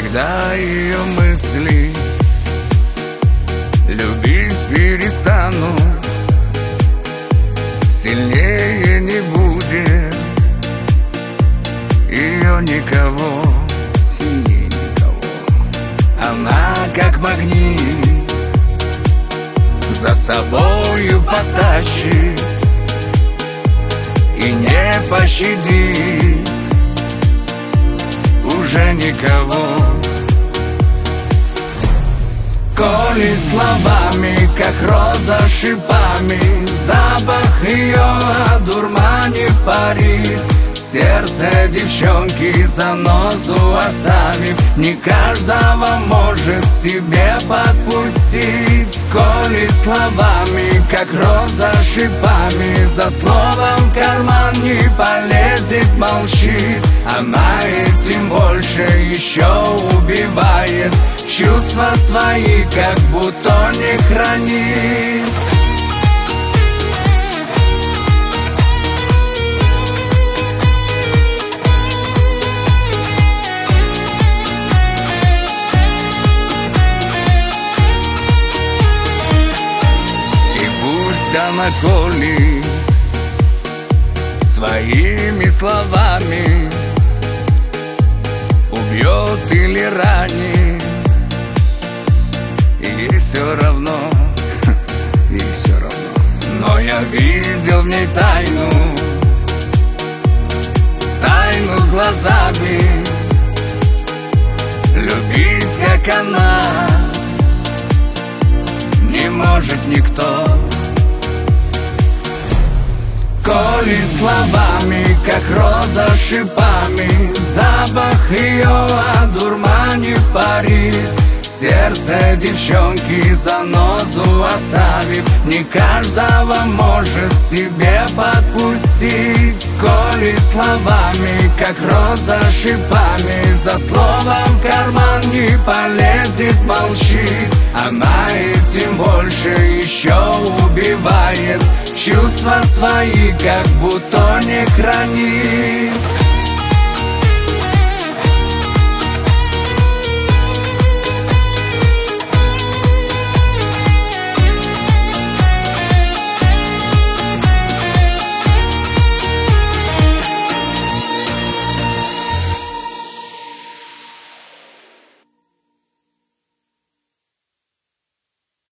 когда ее мысли любить перестанут, сильнее не будет ее никого, сильнее никого. Она как магнит за собою потащит и не пощадит уже никого. Коли словами, как роза шипами, запах ее одурманив парит, сердце девчонки занозу оставив, не каждого может себе подпустить. Коли словами, как роза шипами, за словом в карман не полезет, молчит, она этим больше еще убивает, чувства свои как будто не хранит. Она колит своими словами, убьет или ранит, ей все равно, ей все равно. Но я видел в ней тайну, тайну с глазами, любить как она не может никто. Коли словами, как роза шипами, запах ее одурманив парит, сердце девчонки занозу оставив, не каждого может себе подпустить. Коли словами, как роза шипами, за словом в карман не полезет, молчит, она этим больше еще убивает, чувства свои как будто не хранит.